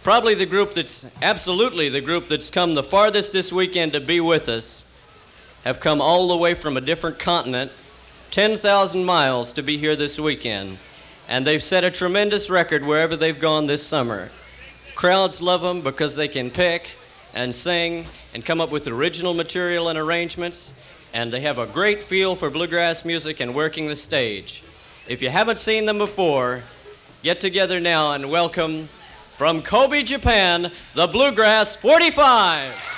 probably the group that's absolutely the group that's come the farthest this weekend to be with us, have come all the way from a different continent, 10,000 miles to be here this weekend. And they've set a tremendous record wherever they've gone this summer. Crowds love them because they can pick and sing and come up with original material and arrangements, and they have a great feel for bluegrass music and working the stage. If you haven't seen them before, get together now and welcome from Kobe, Japan, the Bluegrass 45.